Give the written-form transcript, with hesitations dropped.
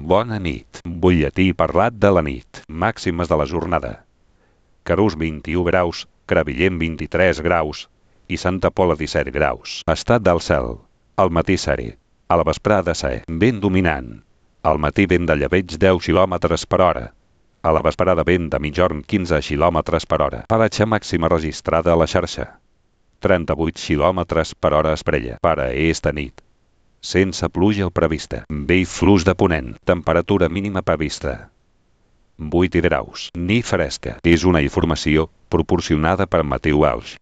Bona nit. Butlletí parlat de la nit. Màximes de la jornada. Carús 21 graus, Crevillent 23 graus i Santa Pola 17 graus. Estat del cel. Al matí serè. A la vesprada ser vent dominant. Al matí vent de llebeig 10 km per hora. A la vesprada vent de migjorn 15 km per hora. Paratge màxima registrada a la xarxa. 38 km per hora esprella. Per a esta nit. Sense pluja prevista. Vell flux de ponent. Temperatura mínima prevista. 8 graus. Nit fresca. És una informació proporcionada per Mateu Alx.